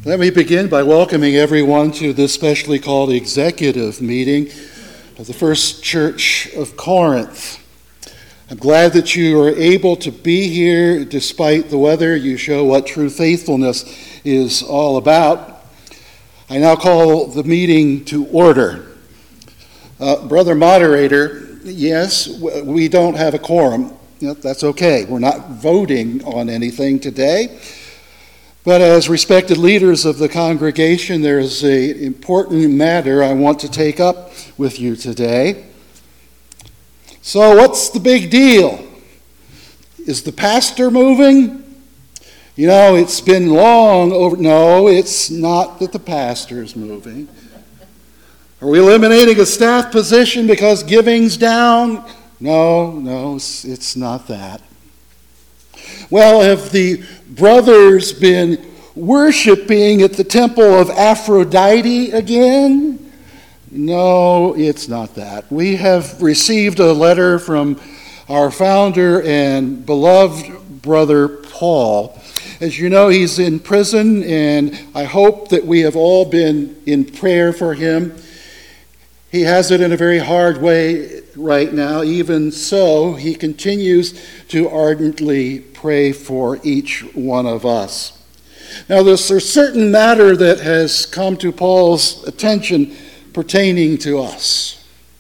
Let me begin by welcoming everyone to this specially called executive meeting of the First Church of Corinth. I'm glad that you are able to be here despite the weather. You show what true faithfulness is all about. I now call the meeting to order. Brother Moderator, yes, we don't have a quorum. That's okay. We're not voting on anything today. But as respected leaders of the congregation, there is an important matter I want to take up with you today. So what's the big deal? Is the pastor moving? You know, it's been long over. No, it's not that the pastor is moving. Are we eliminating a staff position because giving's down? No, it's not that. Well, have the brothers been worshiping at the temple of Aphrodite again? No, it's not that. We have received a letter from our founder and beloved brother Paul. As you know, he's in prison, and I hope that we have all been in prayer for him. He has it in a very hard way right now. Even so, he continues to ardently pray for each one of us. Now, there's a certain matter that has come to Paul's attention pertaining to us.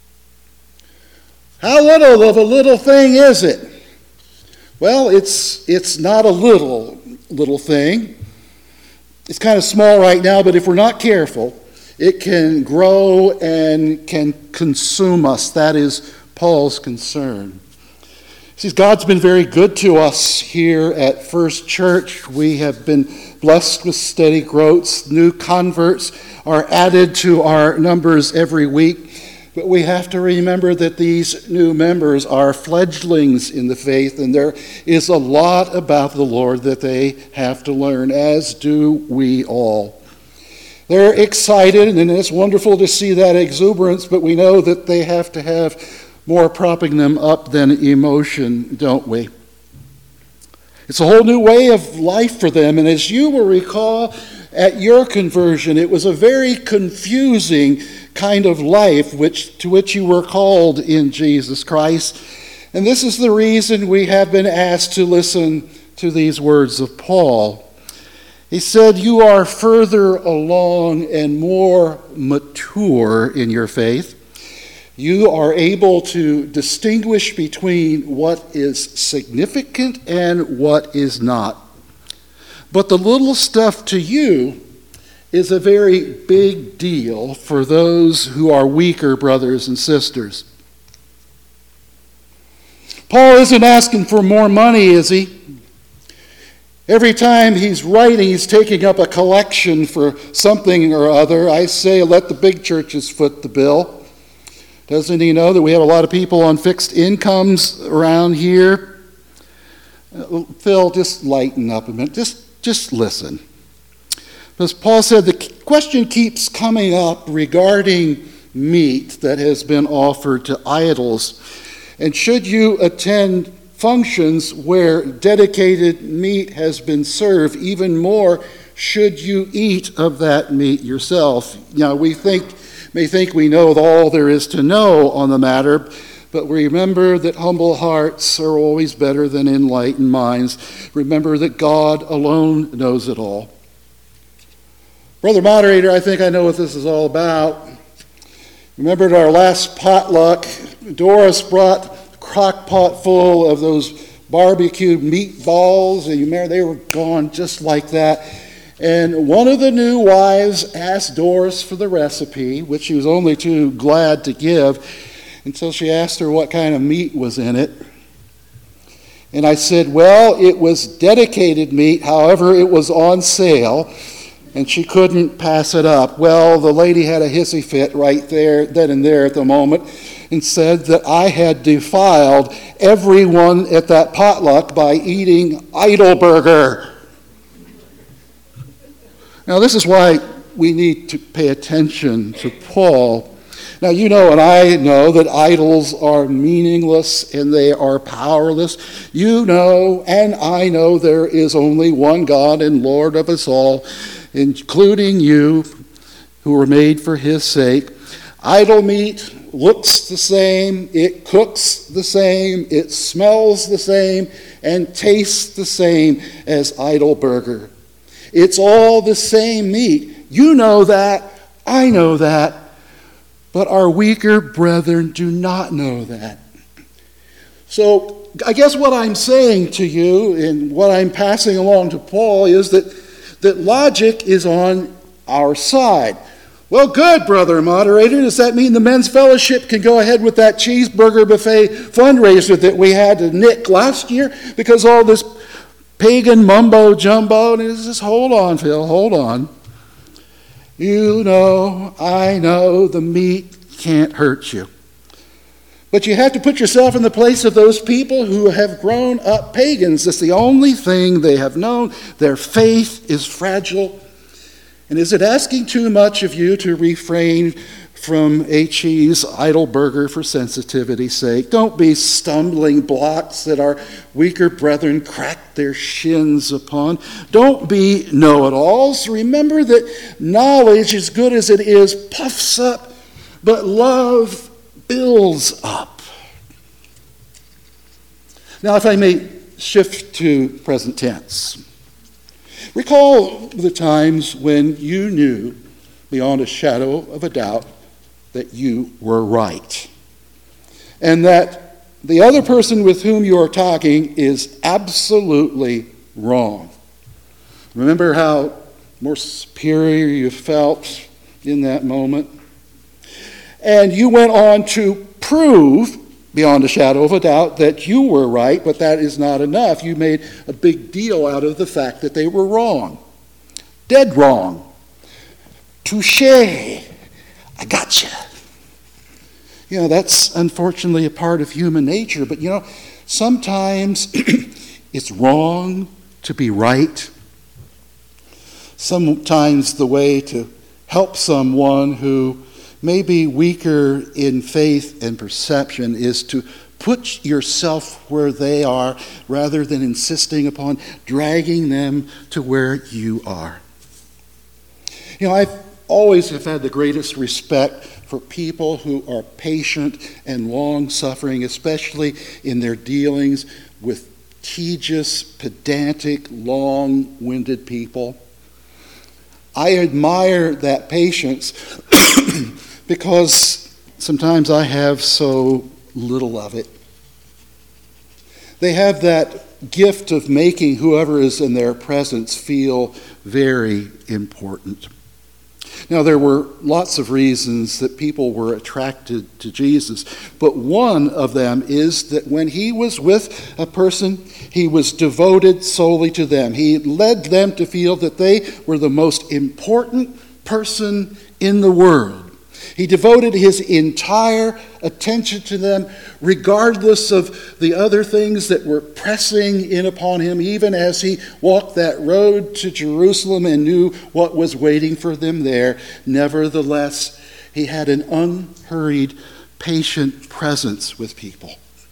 How little of a little thing is it? Well, it's not a little thing. It's kind of small right now, but if we're not careful, it can grow and can consume us. That is Paul's concern. See, God's been very good to us here at First Church. We have been blessed with steady growths. New converts are added to our numbers every week. But we have to remember that these new members are fledglings in the faith, and there is a lot about the Lord that they have to learn, as do we all. They're excited, and it's wonderful to see that exuberance, but we know that they have to have more propping them up than emotion, don't we? It's a whole new way of life for them, and as you will recall at your conversion, it was a very confusing kind of life to which you were called in Jesus Christ. And this is the reason we have been asked to listen to these words of Paul. He said, "You are further along and more mature in your faith. You are able to distinguish between what is significant and what is not. But the little stuff to you is a very big deal for those who are weaker brothers and sisters." Paul isn't asking for more money, is he? Every time he's writing, he's taking up a collection for something or other. I say, let the big churches foot the bill. Doesn't he know that we have a lot of people on fixed incomes around here? Phil, just lighten up a minute. Just listen. As Paul said, the question keeps coming up regarding meat that has been offered to idols. And should you attend functions where dedicated meat has been served, even more should you eat of that meat yourself. Now, we may think we know all there is to know on the matter, but remember that humble hearts are always better than enlightened minds. Remember that God alone knows it all. Brother Moderator, I think I know what this is all about. Remember at our last potluck, Doris brought a crock pot full of those barbecued meatballs, and you remember they were gone just like that. And one of the new wives asked Doris for the recipe, which she was only too glad to give, until she asked her what kind of meat was in it. And I said, well, it was dedicated meat, however, it was on sale, and she couldn't pass it up. Well, the lady had a hissy fit right there, then and there at the moment, and said that I had defiled everyone at that potluck by eating idol burger. Now, this is why we need to pay attention to Paul. Now, you know and I know that idols are meaningless and they are powerless. You know and I know there is only one God and Lord of us all. including you who were made for his sake. Idol meat looks the same, it cooks the same, it smells the same, and tastes the same as idol burger. It's all the same meat. You know that, I know that, but our weaker brethren do not know that. So I guess what I'm saying to you and what I'm passing along to Paul is that logic is on our side. Well, good, brother moderator. Does that mean the men's fellowship can go ahead with that cheeseburger buffet fundraiser that we had to nick last year because all this pagan mumbo jumbo? And it's just, hold on, Phil, hold on. You know, I know the meat can't hurt you. But you have to put yourself in the place of those people who have grown up pagans. That's the only thing they have known. Their faith is fragile. And is it asking too much of you to refrain from a cheese idol burger for sensitivity's sake? Don't be stumbling blocks that our weaker brethren crack their shins upon. Don't be know-it-alls. Remember that knowledge, as good as it is, puffs up, but love builds up. Now, if I may shift to present tense. Recall the times when you knew, beyond a shadow of a doubt, that you were right. And that the other person with whom you are talking is absolutely wrong. Remember how more superior you felt in that moment? And you went on to prove, beyond a shadow of a doubt, that you were right, but that is not enough. You made a big deal out of the fact that they were wrong. Dead wrong. Touché. I gotcha. You know, that's unfortunately a part of human nature, but you know, sometimes it's wrong to be right. Sometimes the way to help someone who may be weaker in faith and perception is to put yourself where they are rather than insisting upon dragging them to where you are. You know, I've always have had the greatest respect for people who are patient and long-suffering, especially in their dealings with tedious, pedantic, long-winded people. I admire that patience because sometimes I have so little of it. They have that gift of making whoever is in their presence feel very important. Now, there were lots of reasons that people were attracted to Jesus, but one of them is that when he was with a person, he was devoted solely to them. He led them to feel that they were the most important person in the world. He devoted his entire attention to them, regardless of the other things that were pressing in upon him, even as he walked that road to Jerusalem and knew what was waiting for them there. Nevertheless, he had an unhurried, patient presence with people.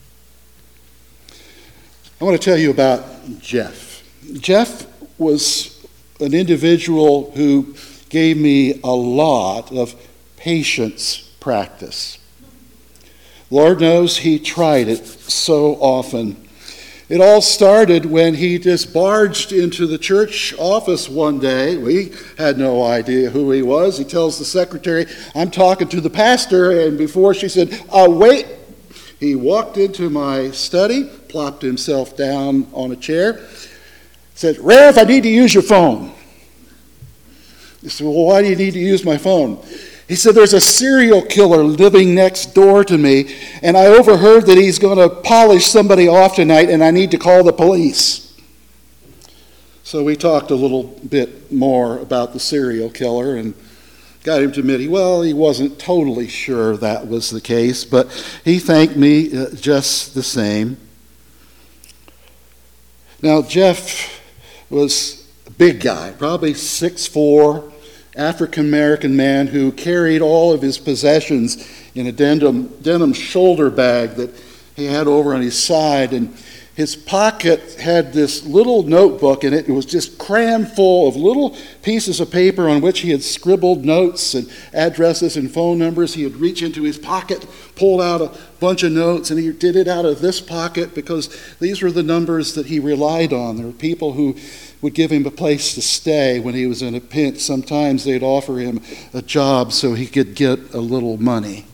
I want to tell you about Jeff. Jeff was an individual who gave me a lot of patience practice. Lord knows he tried it so often. It all started when he just barged into the church office one day. We had no idea who he was. He tells the secretary, "I'm talking to the pastor," and before she said, "Wait," he walked into my study, plopped himself down on a chair, said, "Rev, I need to use your phone." He said, "Well, why do you need to use my phone?" He said, "There's a serial killer living next door to me, and I overheard that he's going to polish somebody off tonight, and I need to call the police." So we talked a little bit more about the serial killer and got him to admit, he wasn't totally sure that was the case, but he thanked me just the same. Now, Jeff was a big guy, probably 6'4", African-American man who carried all of his possessions in a denim shoulder bag that he had over on his side. And His pocket had this little notebook in it. It was just crammed full of little pieces of paper on which he had scribbled notes and addresses and phone numbers. He would reach into his pocket, pull out a bunch of notes, and he did it out of this pocket because these were the numbers that he relied on. There were people who would give him a place to stay when he was in a pinch. Sometimes they'd offer him a job so he could get a little money.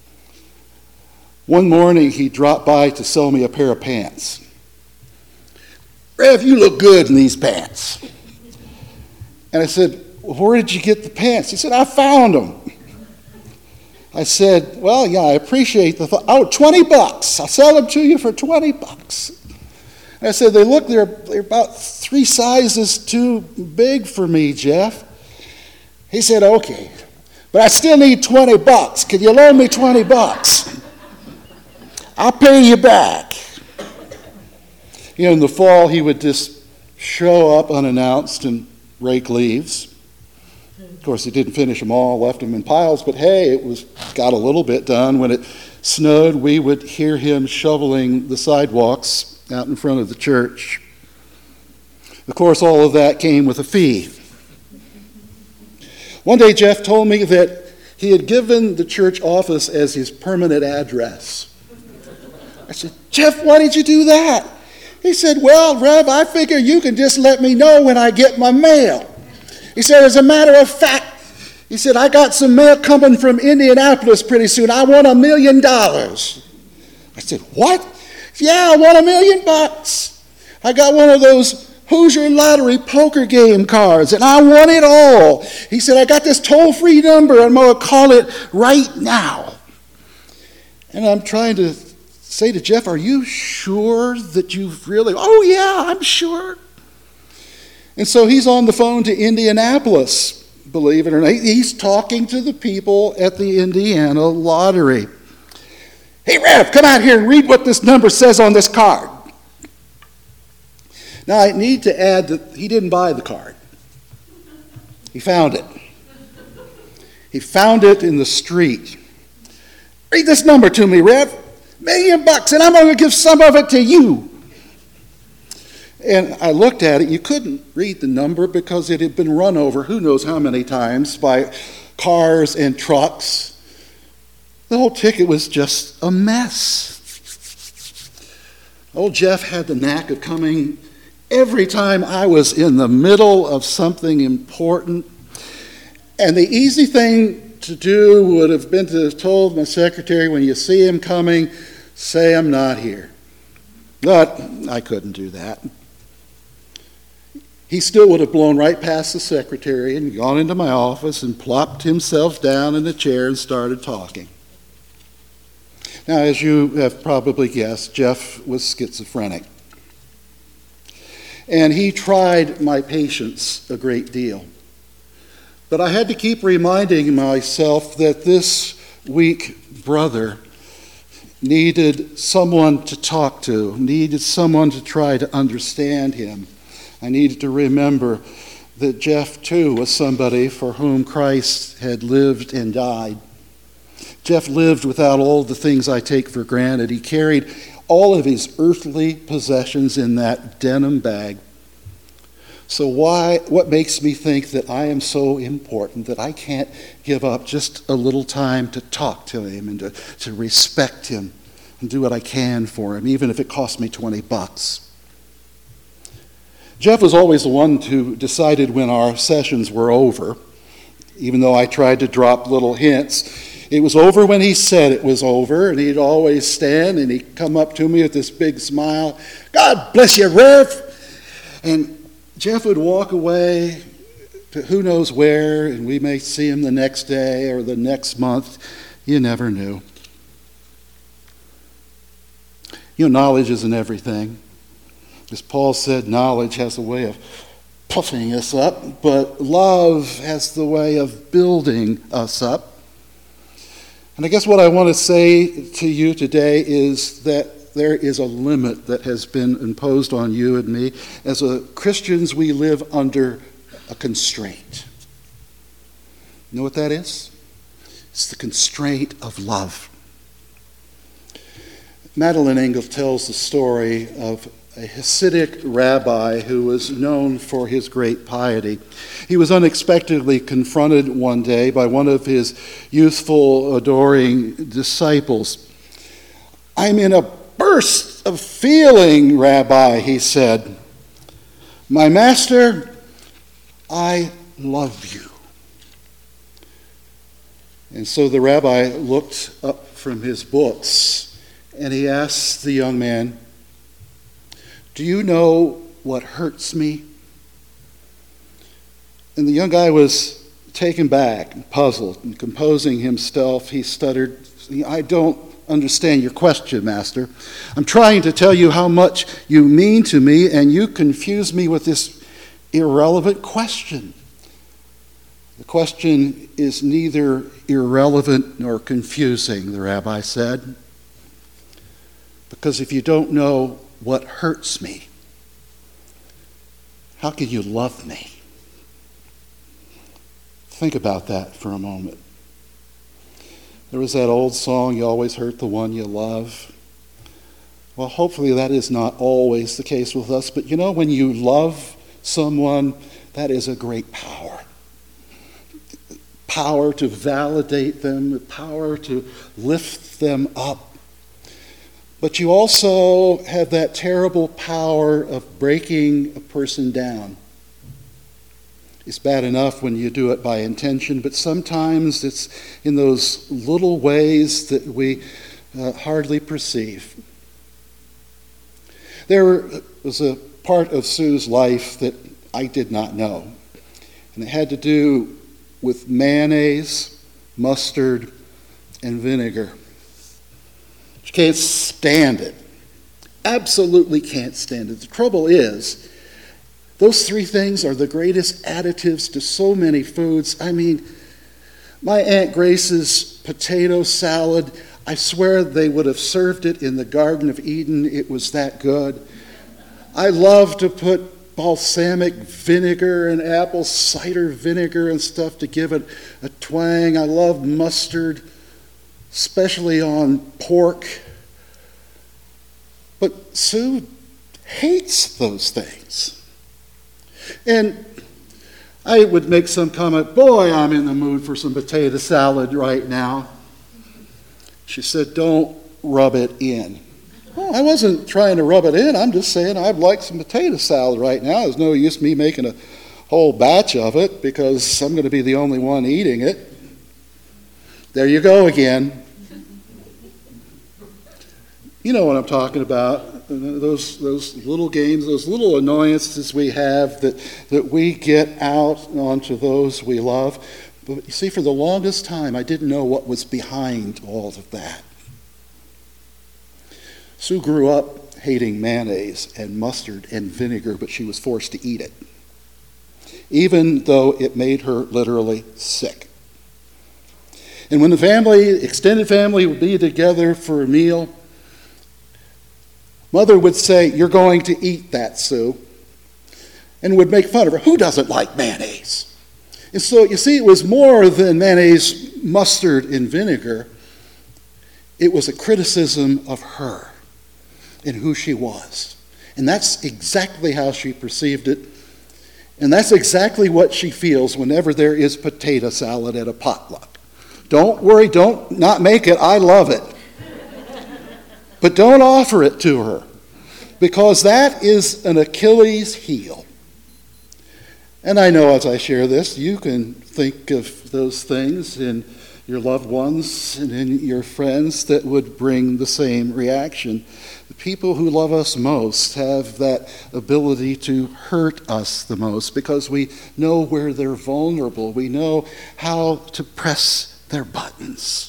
One morning he dropped by to sell me a pair of pants. "Rev, you look good in these pants." And I said, "Well, where did you get the pants?" He said, "I found them." I said, "Well, yeah, I appreciate the thought. Oh, $20. I'll sell them to you for $20. And I said, they're about 3 sizes too big for me, Jeff." He said, "Okay, but I still need $20. Can you loan me $20? I'll pay you back." In the fall, he would just show up unannounced and rake leaves. Of course, he didn't finish them all, left them in piles, but hey, got a little bit done. When it snowed, we would hear him shoveling the sidewalks out in front of the church. Of course, all of that came with a fee. One day, Jeff told me that he had given the church office as his permanent address. I said, "Jeff, why did you do that?" He said, "Well, Rev, I figure you can just let me know when I get my mail." He said, "As a matter of fact," he said, "I got some mail coming from Indianapolis pretty soon. I won $1 million. I said, "What?" He said, "Yeah, I won $1 million. I got one of those Hoosier Lottery poker game cards, and I won it all." He said, "I got this toll-free number. I'm going to call it right now." And I'm trying to say to Jeff, "Are you sure that you've really?" "Oh, yeah, I'm sure." And so he's on the phone to Indianapolis, believe it or not. He's talking to the people at the Indiana Lottery. "Hey, Rev, come out here and read what this number says on this card." Now, I need to add that he didn't buy the card. He found it. He found it in the street. "Read this number to me, Rev. $1 million, and I'm going to give some of it to you." And I looked at it. You couldn't read the number because it had been run over who knows how many times by cars and trucks. The whole ticket was just a mess. Old Jeff had the knack of coming every time I was in the middle of something important. And the easy thing to do would have been to have told my secretary, "When you see him coming, say I'm not here." But I couldn't do that. He still would have blown right past the secretary and gone into my office and plopped himself down in the chair and started talking. Now, as you have probably guessed, Jeff was schizophrenic. And he tried my patience a great deal. But I had to keep reminding myself that this weak brother needed someone to talk to, needed someone to try to understand him. I needed to remember that Jeff, too, was somebody for whom Christ had lived and died. Jeff lived without all the things I take for granted. He carried all of his earthly possessions in that denim bag. So what makes me think that I am so important that I can't give up just a little time to talk to him and to respect him and do what I can for him, even if it costs me $20? Jeff was always the one who decided when our sessions were over, even though I tried to drop little hints. It was over when he said it was over, and he'd always stand and he'd come up to me with this big smile. "God bless you, Rev." And Jeff would walk away to who knows where, and we may see him the next day or the next month. You never knew. Knowledge isn't everything. As Paul said, knowledge has a way of puffing us up, but love has the way of building us up. And I guess what I want to say to you today is that there is a limit that has been imposed on you and me. As Christians, we live under a constraint. You know what that is? It's the constraint of love. Madeline Engel tells the story of a Hasidic rabbi who was known for his great piety. He was unexpectedly confronted one day by one of his youthful, adoring disciples. "I'm in a burst of feeling, Rabbi," he said. "My master, I love you." And so the rabbi looked up from his books and he asked the young man, "Do you know what hurts me?" And the young guy was taken back and puzzled, and composing himself, he stuttered, "I don't understand your question, Master. I'm trying to tell you how much you mean to me, and you confuse me with this irrelevant question." "The question is neither irrelevant nor confusing," the rabbi said, "because if you don't know what hurts me, how can you love me?" Think about that for a moment. There was that old song, "You always hurt the one you love." Well, hopefully that is not always the case with us, but when you love someone, that is a great power. Power to validate them, the power to lift them up. But you also have that terrible power of breaking a person down. It's bad enough when you do it by intention, but sometimes it's in those little ways that we hardly perceive. There was a part of Sue's life that I did not know, and it had to do with mayonnaise, mustard, and vinegar. She can't stand it. Absolutely can't stand it. The trouble is, those three things are the greatest additives to so many foods. I mean, my Aunt Grace's potato salad, I swear they would have served it in the Garden of Eden. It was that good. I love to put balsamic vinegar and apple cider vinegar and stuff to give it a twang. I love mustard, especially on pork. But Sue hates those things. And I would make some comment, "Boy, I'm in the mood for some potato salad right now." She said, "Don't rub it in." Well, I wasn't trying to rub it in. I'm just saying I'd like some potato salad right now. There's no use me making a whole batch of it because I'm going to be the only one eating it. There you go again. You know what I'm talking about. Those little games, those little annoyances we have that we get out onto those we love. But you see, for the longest time, I didn't know what was behind all of that. Sue grew up hating mayonnaise and mustard and vinegar, but she was forced to eat it, even though it made her literally sick. And when the extended family would be together for a meal, Mother would say, "You're going to eat that, Sue," and would make fun of her. Who doesn't like mayonnaise? And so, you see, it was more than mayonnaise, mustard, and vinegar. It was a criticism of her and who she was. And that's exactly how she perceived it. And that's exactly what she feels whenever there is potato salad at a potluck. Don't worry, don't not make it. I love it. But don't offer it to her, because that is an Achilles heel. And I know as I share this, you can think of those things in your loved ones and in your friends that would bring the same reaction. The people who love us most have that ability to hurt us the most because we know where they're vulnerable. We know how to press their buttons.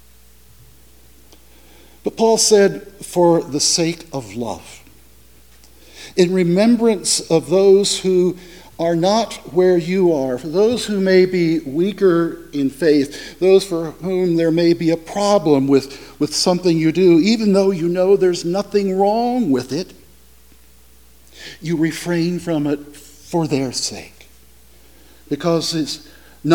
But Paul said, for the sake of love, in remembrance of those who are not where you are, for those who may be weaker in faith, those for whom there may be a problem with something you do, even though you know there's nothing wrong with it, you refrain from it for their sake. Because it's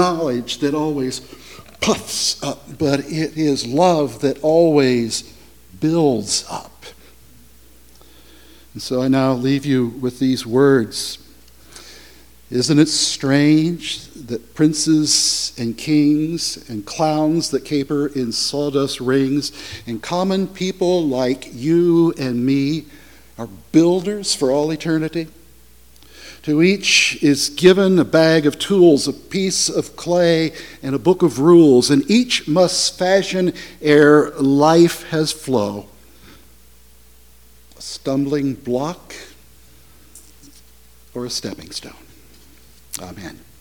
knowledge that always puffs up, but it is love that always builds up. And so I now leave you with these words. Isn't it strange that princes and kings and clowns that caper in sawdust rings and common people like you and me are builders for all eternity? To each is given a bag of tools, a piece of clay, and a book of rules, and each must fashion ere life has flow. A stumbling block or a stepping stone. Amen.